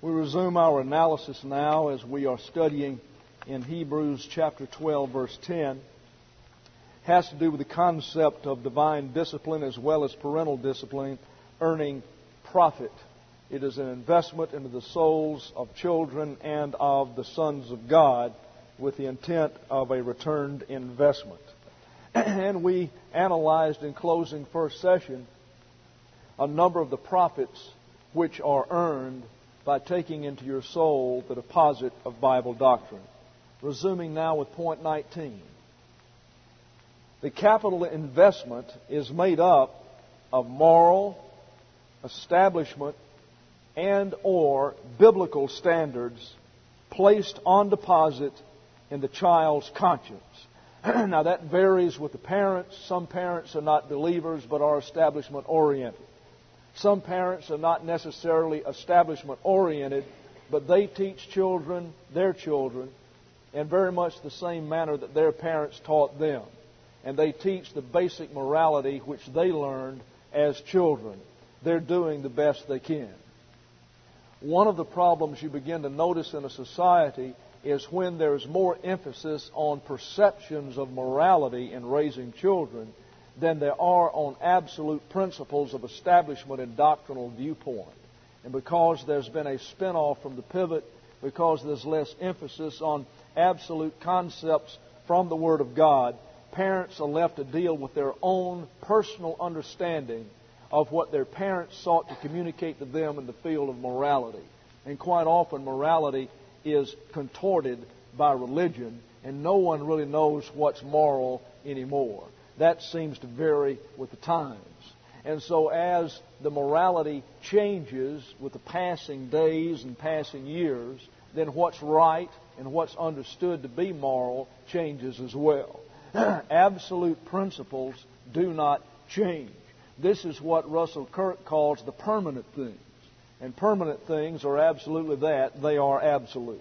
We resume our analysis now as we are studying in Hebrews chapter 12, verse 10. It has to do with the concept of divine discipline as well as parental discipline, earning profit. It is an investment into the souls of children and of the sons of God with the intent of a returned investment. And we analyzed in closing first session a number of the profits which are earned by taking into your soul the deposit of Bible doctrine. Resuming now with point 19. The capital investment is made up of moral, establishment, and or biblical standards placed on deposit in the child's conscience. Now that varies with the parents. Some parents are not believers but are establishment oriented. Some parents are not necessarily establishment oriented, but they teach their children, in very much the same manner that their parents taught them. And they teach the basic morality which they learned as children. They're doing the best they can. One of the problems you begin to notice in a society is when there's more emphasis on perceptions of morality in raising children than there are on absolute principles of establishment and doctrinal viewpoint. And because there's been a spin-off from the pivot, because there's less emphasis on absolute concepts from the Word of God, parents are left to deal with their own personal understanding of what their parents sought to communicate to them in the field of morality. And quite often morality is contorted by religion, and no one really knows what's moral anymore. That seems to vary with the times. And so as the morality changes with the passing days and passing years, then what's right and what's understood to be moral changes as well. Absolute principles do not change. This is what Russell Kirk calls the permanent things. And permanent things are absolutely that. They are absolutes.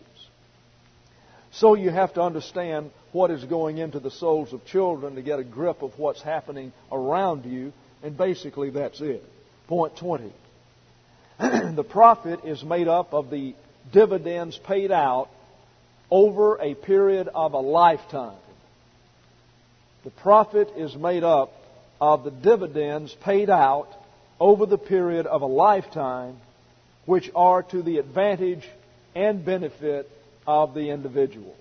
So you have to understand what is going into the souls of children to get a grip of what's happening around you. And basically that's it. Point 20. The profit is made up of the dividends paid out over a period of a lifetime. The profit is made up of the dividends paid out over the period of a lifetime, which are to the advantage and benefit of the individual.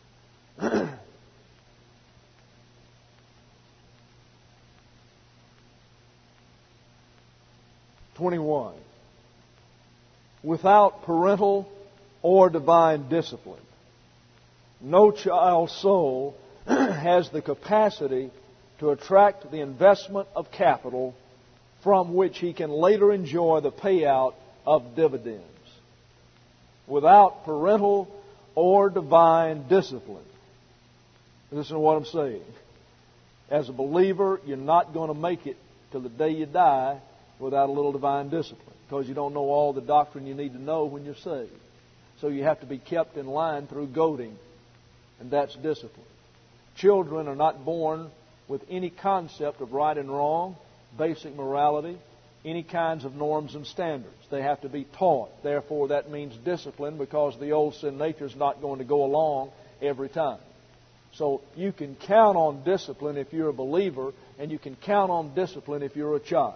21. Without parental or divine discipline, no child's soul has the capacity to attract the investment of capital from which he can later enjoy the payout of dividends. Without parental or divine discipline. Listen to what I'm saying. As a believer, you're not going to make it till the day you die without a little divine discipline, because you don't know all the doctrine you need to know when you're saved. So you have to be kept in line through goading, and that's discipline. Children are not born with any concept of right and wrong, basic morality, any kinds of norms and standards. They have to be taught. Therefore, that means discipline, because the old sin nature is not going to go along every time. So you can count on discipline if you're a believer, and you can count on discipline if you're a child.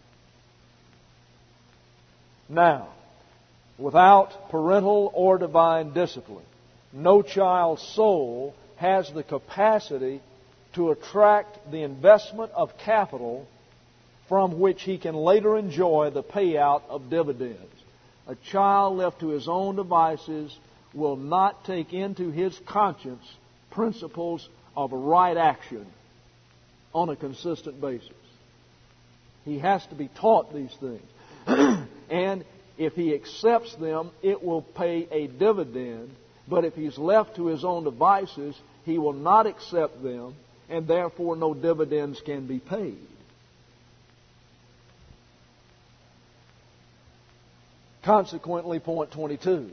Now, without parental or divine discipline, no child's soul has the capacity to attract the investment of capital from which he can later enjoy the payout of dividends. A child left to his own devices will not take into his conscience principles of right action on a consistent basis. He has to be taught these things. And if he accepts them, it will pay a dividend. But if he's left to his own devices, he will not accept them, and therefore no dividends can be paid. Consequently, point 22.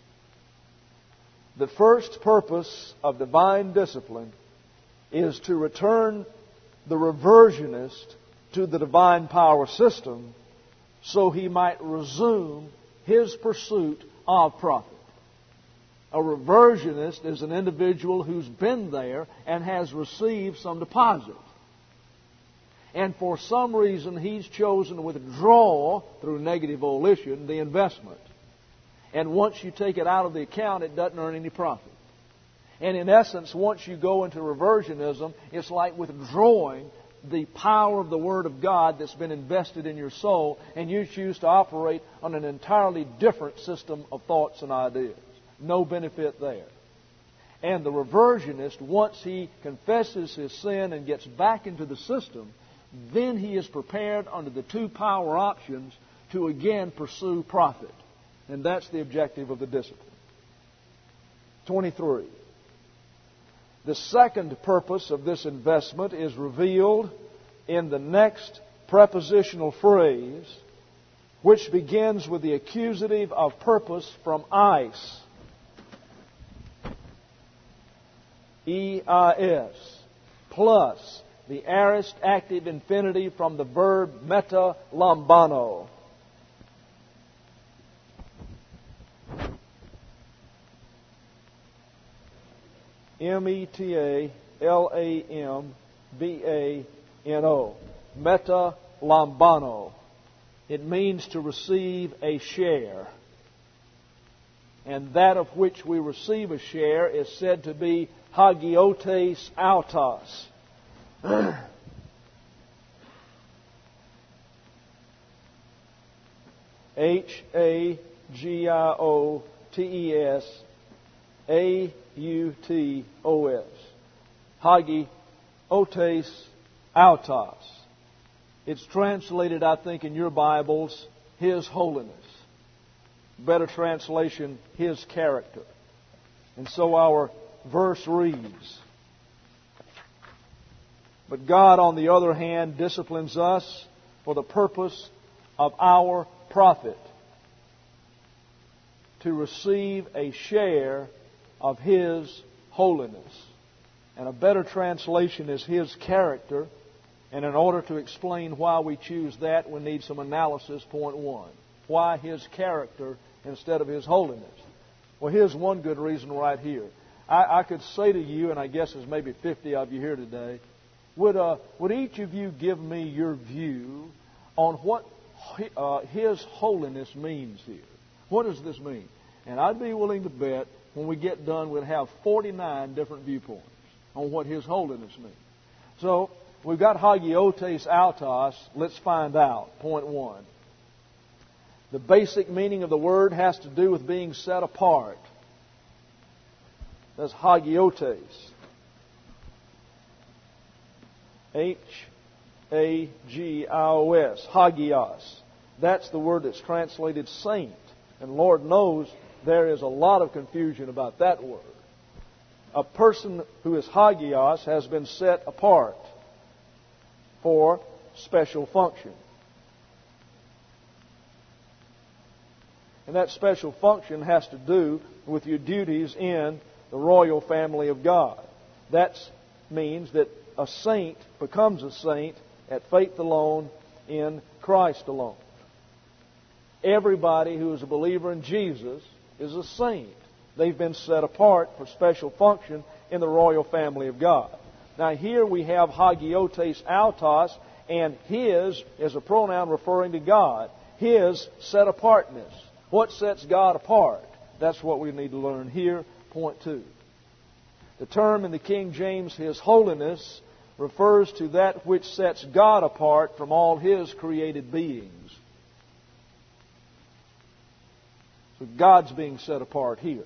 The first purpose of divine discipline is to return the reversionist to the divine power system so he might resume his pursuit of profit. A reversionist is an individual who's been there and has received some deposit. And for some reason, he's chosen to withdraw, through negative volition, the investment. And once you take it out of the account, it doesn't earn any profit. And in essence, once you go into reversionism, it's like withdrawing the power of the Word of God that's been invested in your soul, and you choose to operate on an entirely different system of thoughts and ideas. No benefit there. And the reversionist, once he confesses his sin and gets back into the system, then he is prepared under the two power options to again pursue profit. And that's the objective of the discipline. 23. The second purpose of this investment is revealed in the next prepositional phrase, which begins with the accusative of purpose from eis. E-I-S. Plus the aorist active infinitive from the verb meta lambano. M-E-T-A-L-A-M-B-A-N-O. Meta lambano. It means to receive a share. And that of which we receive a share is said to be hagiotes autos. H-A-G-I-O-T-E-S A-U-T-O-S. Hagiotes autos. It's translated, I think, in your Bibles, His holiness. Better translation, His character. And so our verse reads, but God, on the other hand, disciplines us for the purpose of our profit, to receive a share of His holiness. And a better translation is His character. And in order to explain why we choose that, we need some analysis. Point one. Why His character instead of His holiness? Well, here's one good reason right here. I could say to you, and I guess there's maybe 50 of you here today, would each of you give me your view on what His holiness means here? What does this mean? And I'd be willing to bet when we get done we'll have 49 different viewpoints on what His holiness means. So, we've got hagiotes autos. Let's find out. Point one. The basic meaning of the word has to do with being set apart. That's hagiotes. H-A-G-I-O-S. Hagios. That's the word that's translated saint. And Lord knows there is a lot of confusion about that word. A person who is hagios has been set apart for special function. And that special function has to do with your duties in the royal family of God. That means that a saint becomes a saint at faith alone, in Christ alone. Everybody who is a believer in Jesus is a saint. They've been set apart for special function in the royal family of God. Now here we have hagiotes autos, and His is a pronoun referring to God. His set apartness. What sets God apart? That's what we need to learn here. Point two. The term in the King James, His holiness, refers to that which sets God apart from all His created beings. So God's being set apart here.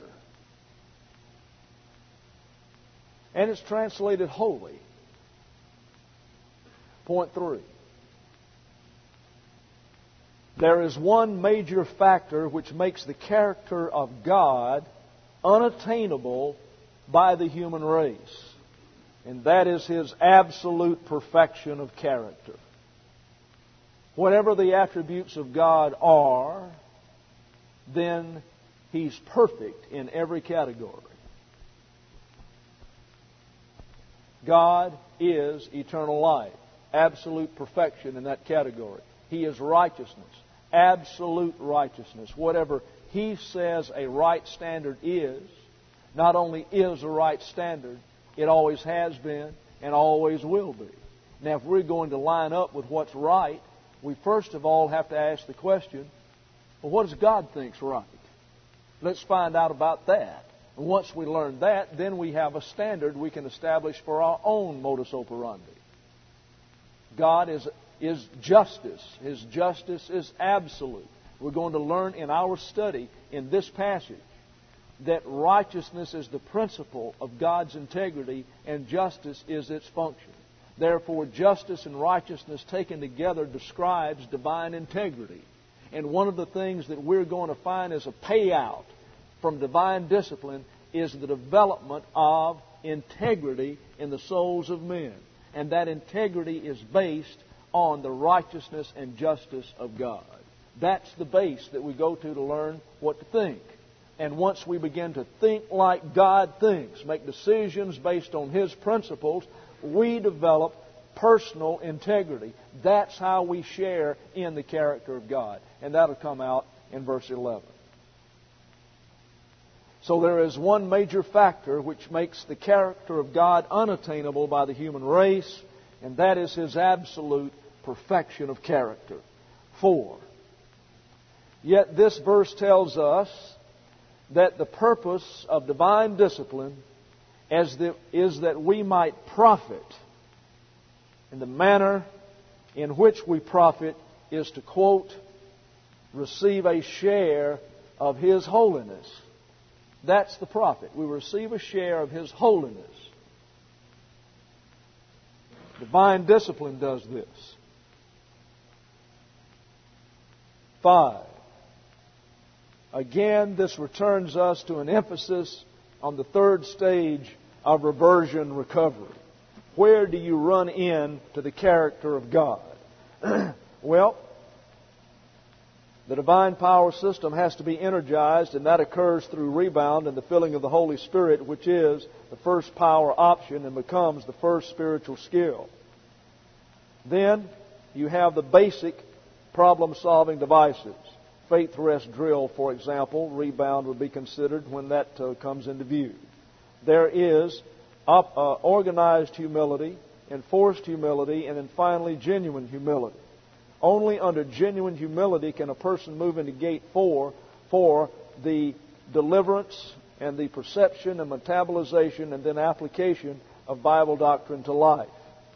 And it's translated holy. Point three. There is one major factor which makes the character of God unattainable by the human race. And that is His absolute perfection of character. Whatever the attributes of God are, then He's perfect in every category. God is eternal life. Absolute perfection in that category. He is righteousness. Absolute righteousness. Whatever He says a right standard is, not only is a right standard, it always has been and always will be. Now, if we're going to line up with what's right, we first of all have to ask the question, well, what does God think's right? Let's find out about that. And once we learn that, then we have a standard we can establish for our own modus operandi. God is justice. His justice is absolute. We're going to learn in our study in this passage that righteousness is the principle of God's integrity and justice is its function. Therefore, justice and righteousness taken together describes divine integrity. And one of the things that we're going to find as a payout from divine discipline is the development of integrity in the souls of men. And that integrity is based on the righteousness and justice of God. That's the base that we go to learn what to think. And once we begin to think like God thinks, make decisions based on His principles, we develop personal integrity. That's how we share in the character of God. And that'll come out in verse 11. So there is one major factor which makes the character of God unattainable by the human race, and that is His absolute perfection of character. 4. Yet this verse tells us that the purpose of divine discipline is that we might profit. And the manner in which we profit is to, quote, receive a share of His holiness. That's the profit. We receive a share of His holiness. Divine discipline does this. 5. Again, this returns us to an emphasis on the third stage of reversion recovery. Where do you run in to the character of God? Well, the divine power system has to be energized, and that occurs through rebound and the filling of the Holy Spirit, which is the first power option and becomes the first spiritual skill. Then you have the basic problem-solving devices. Faith rest drill, for example, rebound would be considered when that comes into view. There is organized humility, enforced humility, and then finally genuine humility. Only under genuine humility can a person move into gate 4 for the deliverance and the perception and metabolization and then application of Bible doctrine to life.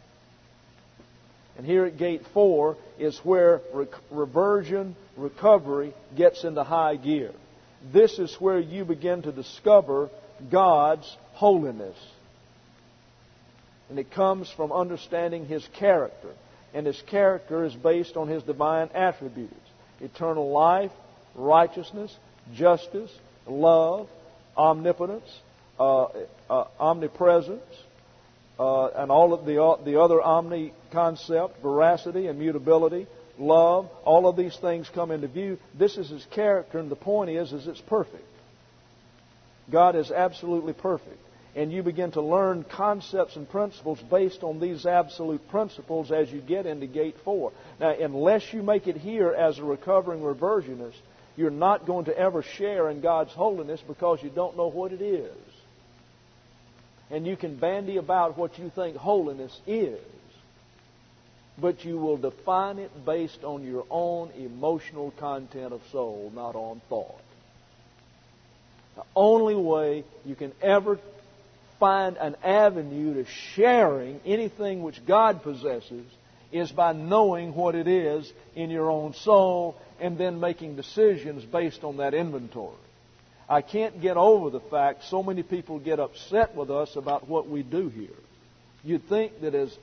And here at gate 4 is where reversion, recovery gets into high gear. This is where you begin to discover God's holiness. And it comes from understanding His character. And His character is based on His divine attributes: eternal life, righteousness, justice, love, omnipotence, omnipresence, and all of the other omni concept, veracity, immutability, love. All of these things come into view. This is His character, and the point is it's perfect. God is absolutely perfect. And you begin to learn concepts and principles based on these absolute principles as you get into gate 4. Now, unless you make it here as a recovering reversionist, you're not going to ever share in God's holiness because you don't know what it is. And you can bandy about what you think holiness is, but you will define it based on your own emotional content of soul, not on thought. The only way you can ever find an avenue to sharing anything which God possesses is by knowing what it is in your own soul and then making decisions based on that inventory. I can't get over the fact so many people get upset with us about what we do here. You'd think that as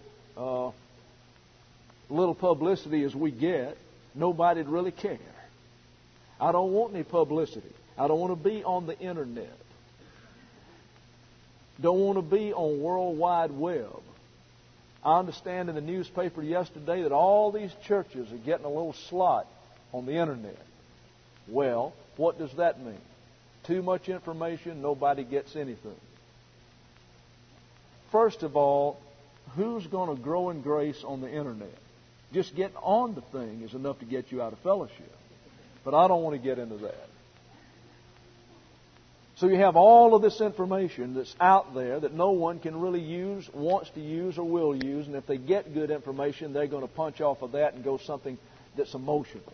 little publicity as we get, nobody'd really care. I don't want any publicity. I don't want to be on the internet. Don't want to be on World Wide Web. I understand in the newspaper yesterday that all these churches are getting a little slot on the internet. Well, what does that mean? Too much information, nobody gets anything. First of all, who's going to grow in grace on the internet? Just getting on the thing is enough to get you out of fellowship. But I don't want to get into that. So you have all of this information that's out there that no one can really use, wants to use, or will use. And if they get good information, they're going to punch off of that and go something that's emotional.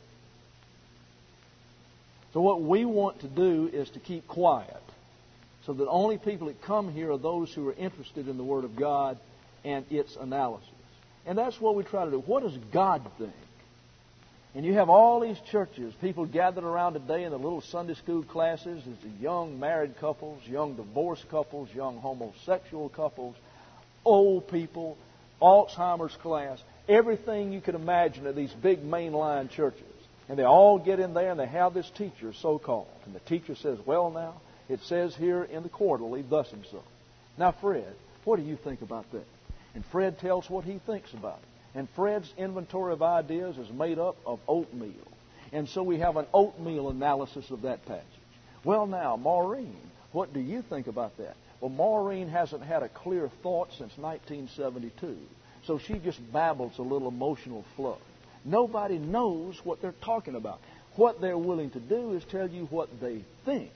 So what we want to do is to keep quiet, so that only people that come here are those who are interested in the Word of God and its analysis. And that's what we try to do. What does God think? And you have all these churches, people gathered around today in the little Sunday school classes. There's the young married couples, young divorced couples, young homosexual couples, old people, Alzheimer's class, everything you could imagine at these big mainline churches. And they all get in there and they have this teacher, so-called. And the teacher says, well now, it says here in the quarterly, thus and so. Now, Fred, what do you think about that? And Fred tells what he thinks about it. And Fred's inventory of ideas is made up of oatmeal. And so we have an oatmeal analysis of that passage. Well now, Maureen, what do you think about that? Well, Maureen hasn't had a clear thought since 1972. So she just babbles a little emotional fluff. Nobody knows what they're talking about. What they're willing to do is tell you what they think.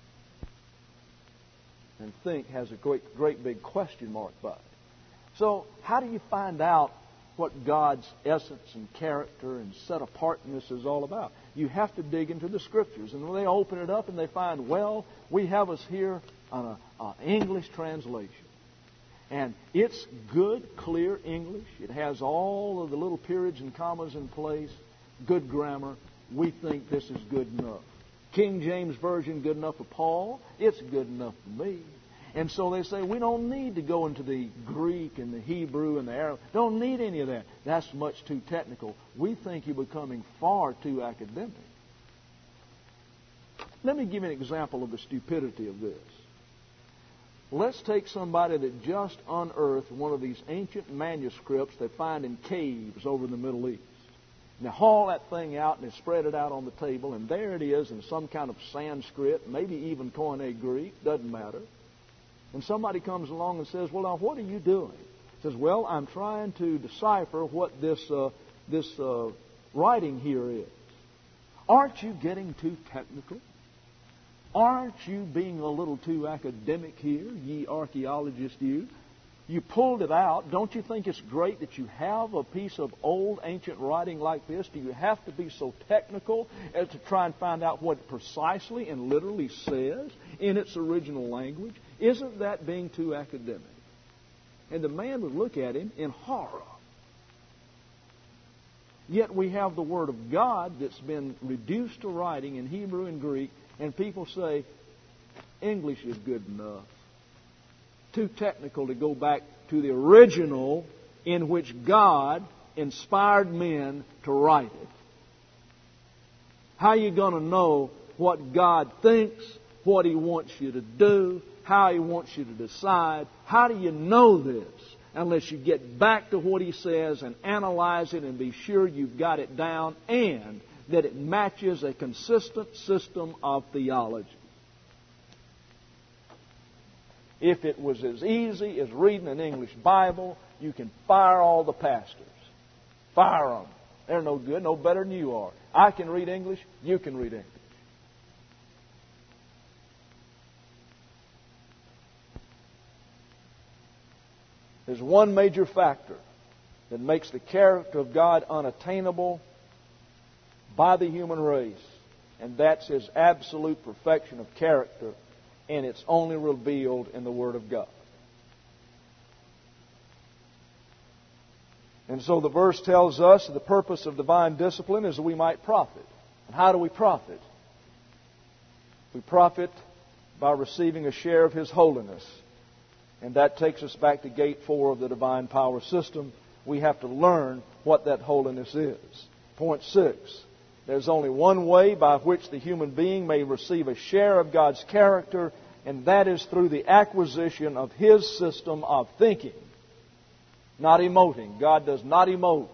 And think has a great big question mark by it. So how do you find out what God's essence and character and set-apartness is all about? You have to dig into the Scriptures. And when they open it up and they find, well, we have us here on an English translation. And it's good, clear English. It has all of the little periods and commas in place. Good grammar. We think this is good enough. King James Version, good enough for Paul. It's good enough for me. And so they say, we don't need to go into the Greek and the Hebrew and the Arabic. Don't need any of that. That's much too technical. We think you're becoming far too academic. Let me give you an example of the stupidity of this. Let's take somebody that just unearthed one of these ancient manuscripts they find in caves over in the Middle East. And they haul that thing out and they spread it out on the table, and there it is in some kind of Sanskrit, maybe even Koine Greek, doesn't matter. And somebody comes along and says, well, now, what are you doing? He says, well, I'm trying to decipher what this writing here is. Aren't you getting too technical? Aren't you being a little too academic here, ye archaeologists, you? You pulled it out. Don't you think it's great that you have a piece of old ancient writing like this? Do you have to be so technical as to try and find out what it precisely and literally says in its original language? Isn't that being too academic? And the man would look at him in horror. Yet we have the Word of God that's been reduced to writing in Hebrew and Greek, and people say, English is good enough. Too technical to go back to the original in which God inspired men to write it. How are you going to know what God thinks, what He wants you to do, how He wants you to decide? How do you know this unless you get back to what He says and analyze it and be sure you've got it down and that it matches a consistent system of theology? If it was as easy as reading an English Bible, you can fire all the pastors. Fire them. They're no good, no better than you are. I can read English, you can read English. There's one major factor that makes the character of God unattainable by the human race, and that's His absolute perfection of character, and it's only revealed in the Word of God. And so the verse tells us the purpose of divine discipline is that we might profit. And how do we profit? We profit by receiving a share of His holiness. And that takes us back to gate 4 of the divine power system. We have to learn what that holiness is. Point 6. There's only one way by which the human being may receive a share of God's character, and that is through the acquisition of His system of thinking. Not emoting. God does not emote.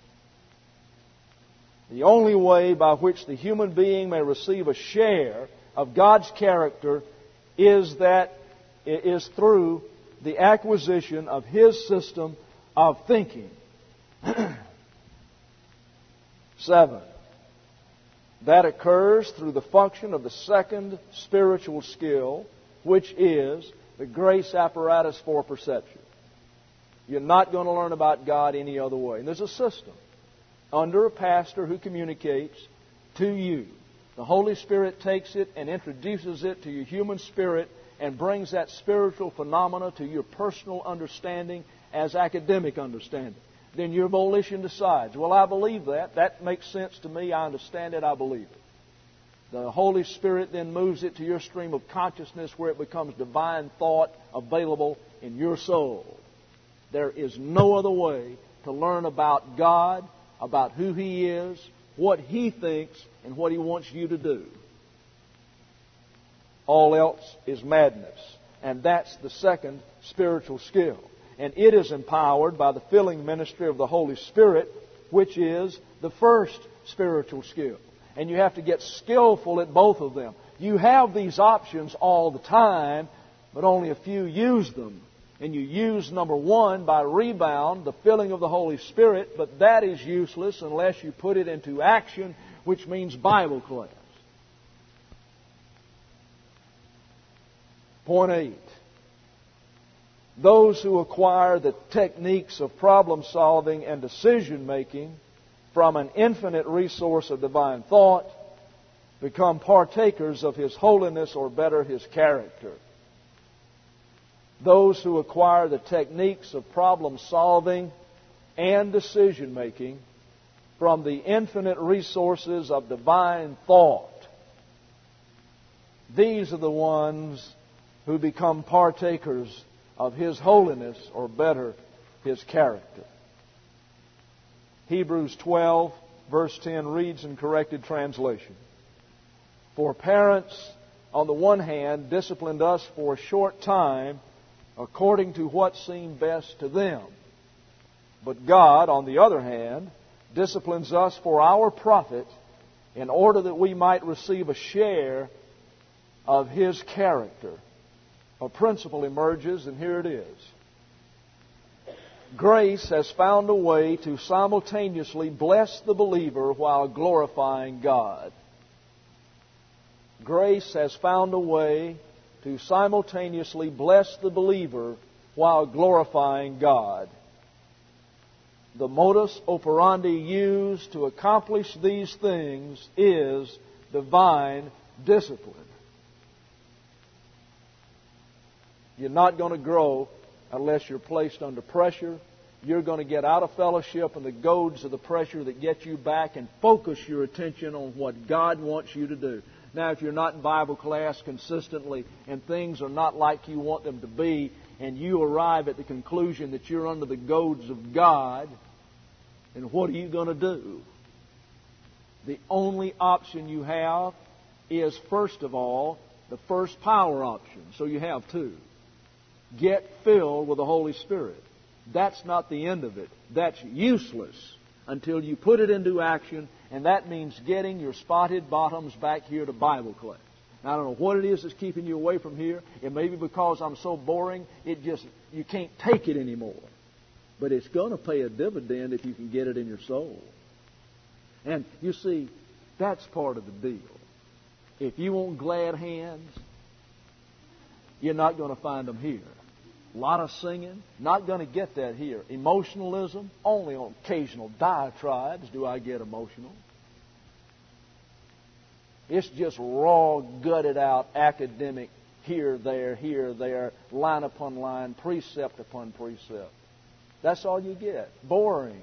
The only way by which the human being may receive a share of God's character is through the acquisition of His system of thinking. 7. That occurs through the function of the second spiritual skill, which is the grace apparatus for perception. You're not going to learn about God any other way. And there's a system under a pastor who communicates to you. The Holy Spirit takes it and introduces it to your human spirit and brings that spiritual phenomena to your personal understanding as academic understanding. Then your volition decides, well, I believe that. That makes sense to me. I understand it. I believe it. The Holy Spirit then moves it to your stream of consciousness where it becomes divine thought available in your soul. There is no other way to learn about God, about who He is, what He thinks, and what He wants you to do. All else is madness. And that's the second spiritual skill. And it is empowered by the filling ministry of the Holy Spirit, which is the first spiritual skill. And you have to get skillful at both of them. You have these options all the time, but only a few use them. And you use number one by rebound, the filling of the Holy Spirit, but that is useless unless you put it into action, which means Bible class. Point 8. Those who acquire the techniques of problem solving and decision making from an infinite resource of divine thought become partakers of His holiness, or better, His character. Those who acquire the techniques of problem solving and decision making from the infinite resources of divine thought, these are the ones who become partakers of His holiness, or better, His character. Hebrews 12, verse 10 reads in corrected translation, "For parents, on the one hand, disciplined us for a short time according to what seemed best to them. But God, on the other hand, disciplines us for our profit, in order that we might receive a share of His character." A principle emerges, and here it is. Grace has found a way to simultaneously bless the believer while glorifying God. Grace has found a way to simultaneously bless the believer while glorifying God. The modus operandi used to accomplish these things is divine discipline. You're not going to grow unless you're placed under pressure. You're going to get out of fellowship and the goads of the pressure that get you back and focus your attention on what God wants you to do. Now, if you're not in Bible class consistently and things are not like you want them to be, and you arrive at the conclusion that you're under the goads of God, then what are you going to do? The only option you have is, first of all, the first power option. So you have two. Get filled with the Holy Spirit. That's not the end of it. That's useless until you put it into action, and that means getting your spotted bottoms back here to Bible class. Now, I don't know what it is that's keeping you away from here. It may be because I'm so boring, you can't take it anymore. But it's going to pay a dividend if you can get it in your soul. And you see, that's part of the deal. If you want glad hands, you're not going to find them here. A lot of singing, not going to get that here. Emotionalism, only on occasional diatribes do I get emotional. It's just raw, gutted out academic here, there, line upon line, precept upon precept. That's all you get. Boring.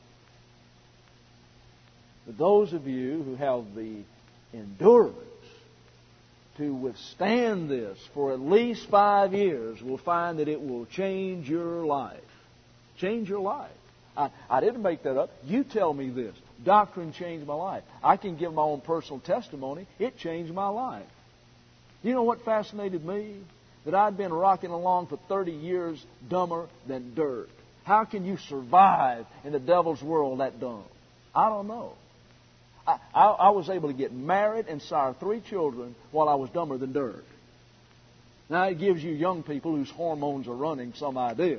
But those of you who have the endurance to withstand this for at least 5 years will find that it will change your life. Change your life. I didn't make that up. You tell me this. Doctrine changed my life. I can give my own personal testimony. It changed my life. You know what fascinated me? That I'd been rocking along for 30 years dumber than dirt. How can you survive in the devil's world that dumb? I don't know. I was able to get married and sire 3 children while I was dumber than dirt. Now, it gives you young people whose hormones are running some idea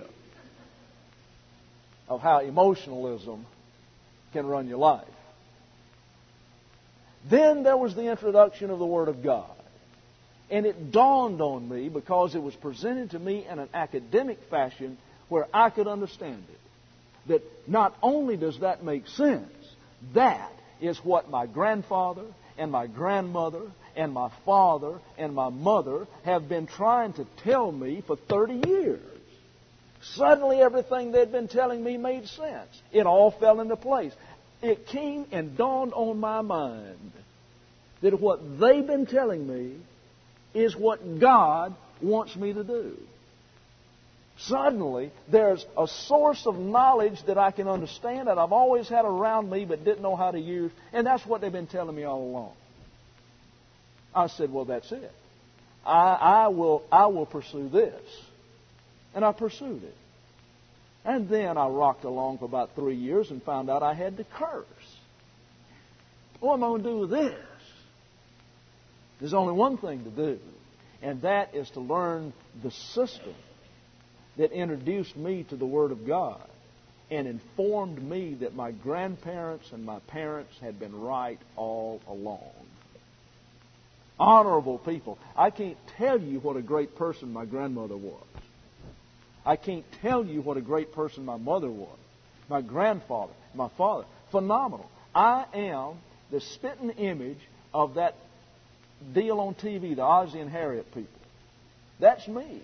of how emotionalism can run your life. Then there was the introduction of the Word of God. And it dawned on me, because it was presented to me in an academic fashion where I could understand it, that not only does that make sense, that is what my grandfather and my grandmother and my father and my mother have been trying to tell me for 30 years. Suddenly everything they'd been telling me made sense. It all fell into place. It came and dawned on my mind that what they've been telling me is what God wants me to do. Suddenly, there's a source of knowledge that I can understand that I've always had around me but didn't know how to use, and that's what they've been telling me all along. I said, well, that's it. I will pursue this. And I pursued it. And then I rocked along for about 3 years and found out I had to curse. What am I going to do with this? There's only one thing to do, and that is to learn the system that introduced me to the Word of God and informed me that my grandparents and my parents had been right all along. Honorable people. I can't tell you what a great person my grandmother was. I can't tell you what a great person my mother was. My grandfather, my father. Phenomenal. I am the spitting image of that deal on TV, the Ozzie and Harriet people. That's me.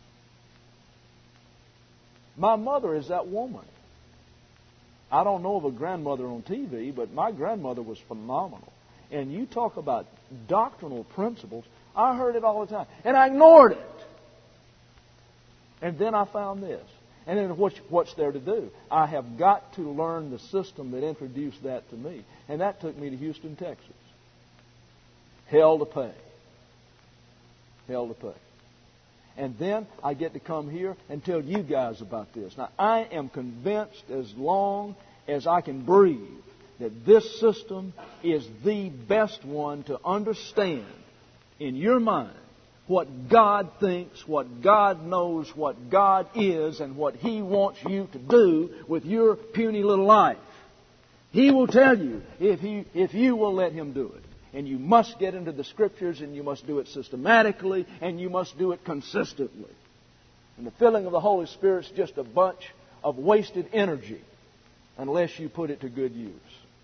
My mother is that woman. I don't know of a grandmother on TV, but my grandmother was phenomenal. And you talk about doctrinal principles, I heard it all the time. And I ignored it. And then I found this. And then what's there to do? I have got to learn the system that introduced that to me. And that took me to Houston, Texas. Hell to pay. Hell to pay. And then I get to come here and tell you guys about this. Now, I am convinced as long as I can breathe that this system is the best one to understand in your mind what God thinks, what God knows, what God is, and what He wants you to do with your puny little life. He will tell you if you will let Him do it. And you must get into the Scriptures, and you must do it systematically, and you must do it consistently. And the filling of the Holy Spirit is just a bunch of wasted energy unless you put it to good use.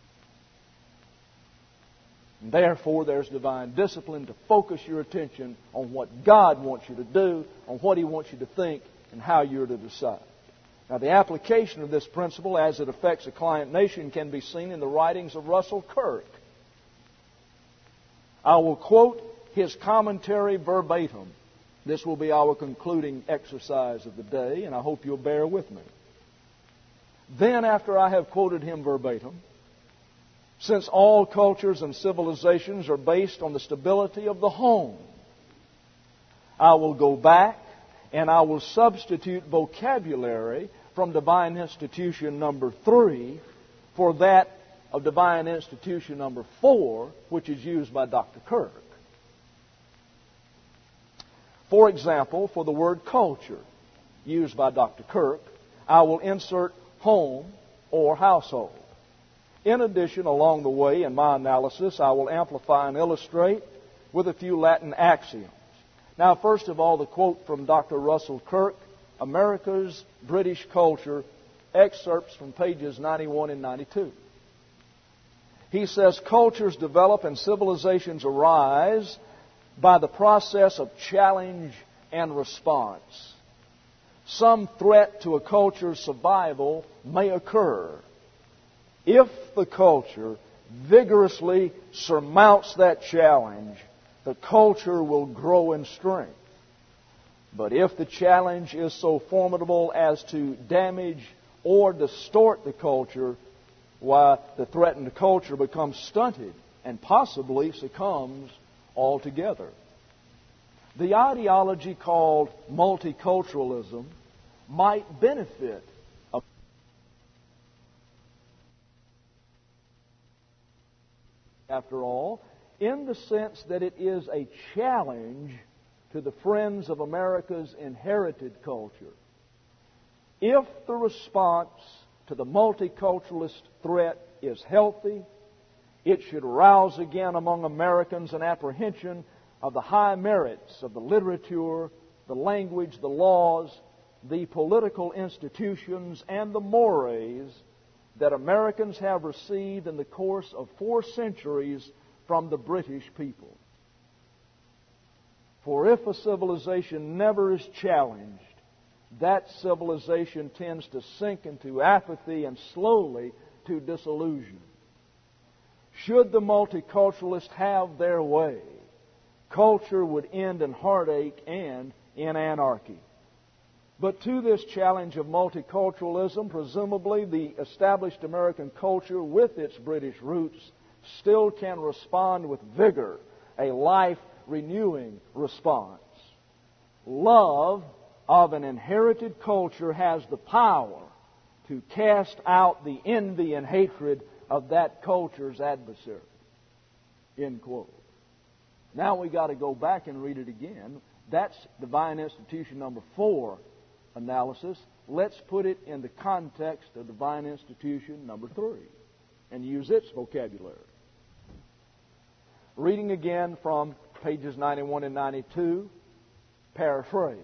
And therefore, there's divine discipline to focus your attention on what God wants you to do, on what He wants you to think, and how you're to decide. Now, the application of this principle as it affects a client nation can be seen in the writings of Russell Kirk. I will quote his commentary verbatim. This will be our concluding exercise of the day, and I hope you'll bear with me. Then, after I have quoted him verbatim, since all cultures and civilizations are based on the stability of the home, I will go back and I will substitute vocabulary from Divine Institution number 3 for that of Divine Institution number 4, which is used by Dr. Kirk. For example, for the word culture, used by Dr. Kirk, I will insert home or household. In addition, along the way in my analysis, I will amplify and illustrate with a few Latin axioms. Now, first of all, the quote from Dr. Russell Kirk, America's British Culture, excerpts from pages 91 and 92. He says, cultures develop and civilizations arise by the process of challenge and response. Some threat to a culture's survival may occur. If the culture vigorously surmounts that challenge, the culture will grow in strength. But if the challenge is so formidable as to damage or distort the culture, why, the threatened culture becomes stunted and possibly succumbs altogether. The ideology called multiculturalism might benefit after all, in the sense that it is a challenge to the friends of America's inherited culture. If the response to the multiculturalist threat is healthy, It should rouse again among Americans an apprehension of the high merits of the literature, the language, the laws, the political institutions, and the mores that Americans have received in the course of 4 centuries from the British people. For if a civilization never is challenged, that civilization tends to sink into apathy and slowly to disillusion. Should the multiculturalists have their way, culture would end in heartache and in anarchy. But to this challenge of multiculturalism, presumably the established American culture with its British roots still can respond with vigor, a life-renewing response. Love of an inherited culture has the power to cast out the envy and hatred of that culture's adversary. End quote. Now we got to go back and read it again. That's Divine Institution number 4 analysis. Let's put it in the context of Divine Institution number 3 and use its vocabulary. Reading again from pages 91 and 92, paraphrased.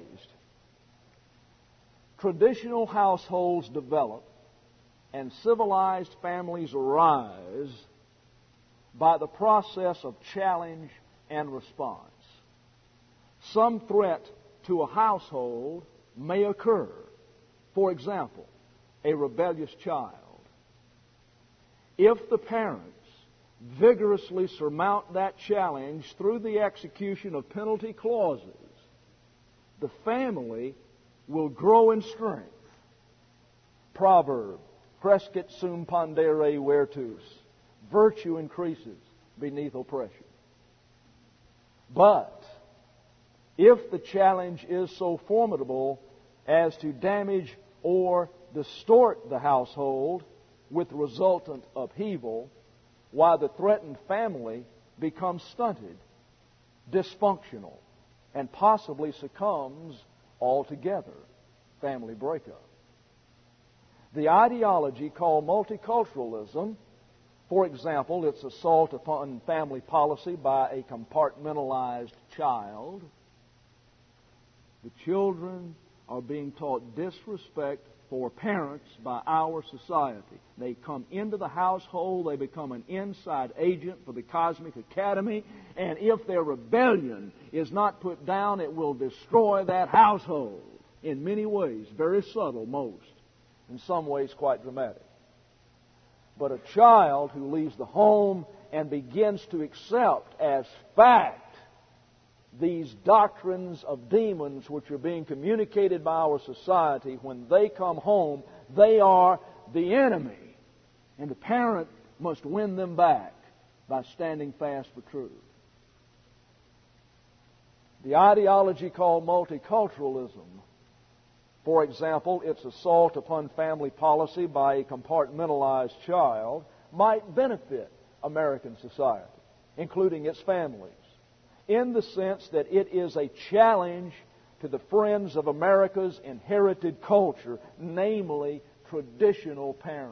Traditional households develop and civilized families arise by the process of challenge and response. Some threat to a household may occur. For example, a rebellious child. If the parents vigorously surmount that challenge through the execution of penalty clauses, the family will grow in strength. Proverb, crescit sum pondere virtus. Virtue increases beneath oppression. But if the challenge is so formidable as to damage or distort the household with resultant upheaval, while the threatened family becomes stunted, dysfunctional, and possibly succumbs altogether, family breakup. The ideology called multiculturalism, for example, its assault upon family policy by a compartmentalized child, the children are being taught disrespect for parents by our society. They come into the household, they become an inside agent for the Cosmic Academy, and if their rebellion is not put down, it will destroy that household in many ways, very subtle most, in some ways quite dramatic. But a child who leaves the home and begins to accept as fact these doctrines of demons which are being communicated by our society, when they come home, they are the enemy. And the parent must win them back by standing fast for truth. The ideology called multiculturalism, for example, its assault upon family policy by a compartmentalized child, might benefit American society, including its families, in the sense that it is a challenge to the friends of America's inherited culture, namely traditional parents.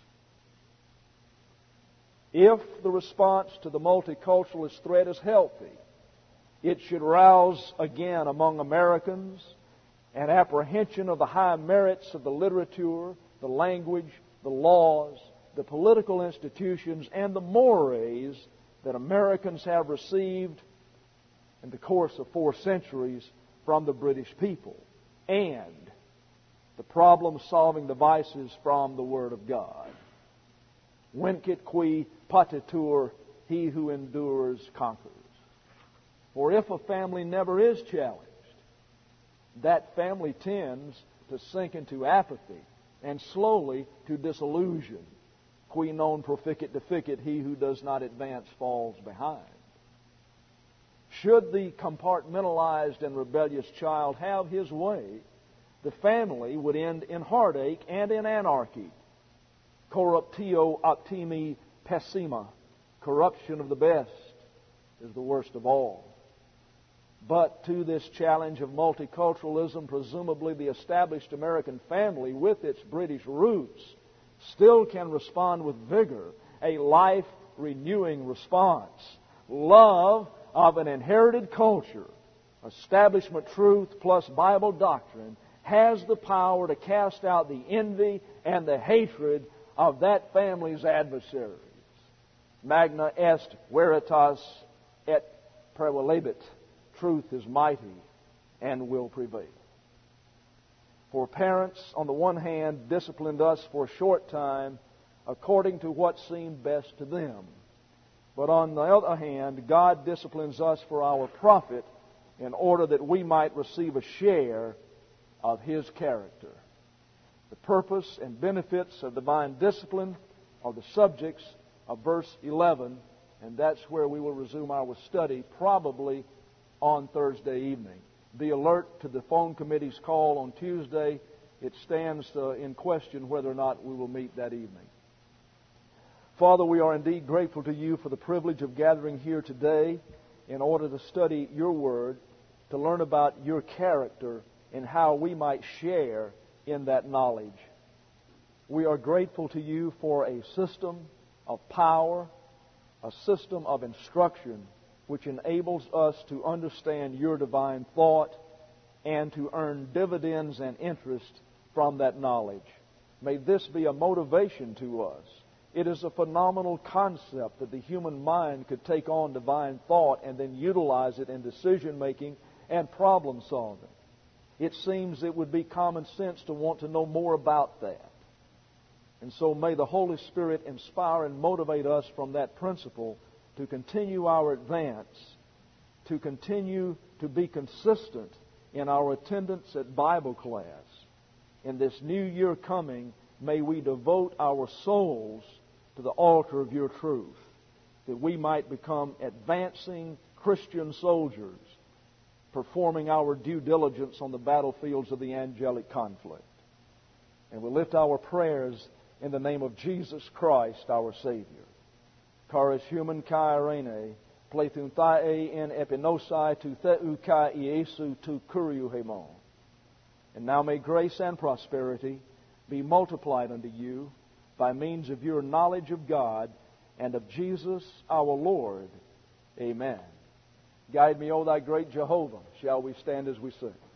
If the response to the multiculturalist threat is healthy, it should rouse again among Americans an apprehension of the high merits of the literature, the language, the laws, the political institutions, and the mores that Americans have received in the course of 4 centuries from the British people, and the problem-solving devices from the Word of God. Vincit qui patitur, he who endures conquers. For if a family never is challenged, that family tends to sink into apathy and slowly to disillusion. Qui non proficit deficit, he who does not advance falls behind. Should the compartmentalized and rebellious child have his way, the family would end in heartache and in anarchy. Corruptio optimi pessima. Corruption of the best is the worst of all. But to this challenge of multiculturalism, presumably the established American family with its British roots still can respond with vigor, a life renewing response. Love of an inherited culture, establishment truth plus Bible doctrine, has the power to cast out the envy and the hatred of that family's adversaries. Magna est veritas et prevalebit. Truth is mighty and will prevail. For parents, on the one hand, disciplined us for a short time according to what seemed best to them. But on the other hand, God disciplines us for our profit in order that we might receive a share of His character. The purpose and benefits of divine discipline are the subjects of verse 11, and that's where we will resume our study, probably on Thursday evening. Be alert to the phone committee's call on Tuesday. It stands in question whether or not we will meet that evening. Father, we are indeed grateful to You for the privilege of gathering here today in order to study Your Word, to learn about Your character and how we might share in that knowledge. We are grateful to You for a system of power, a system of instruction which enables us to understand Your divine thought and to earn dividends and interest from that knowledge. May this be a motivation to us. It is a phenomenal concept that the human mind could take on divine thought and then utilize it in decision making and problem solving. It seems it would be common sense to want to know more about that. And so may the Holy Spirit inspire and motivate us from that principle to continue our advance, to continue to be consistent in our attendance at Bible class. In this new year coming, may we devote our souls to the altar of Your truth, that we might become advancing Christian soldiers, performing our due diligence on the battlefields of the angelic conflict. And we lift our prayers in the name of Jesus Christ, our Savior. Charis human kai arene, plethun thae in epinosai tu theu kai Iesu tu kuriu hemon. And now may grace and prosperity be multiplied unto you by means of your knowledge of God and of Jesus our Lord. Amen. Guide me, O Thy great Jehovah. Shall we stand as we sing?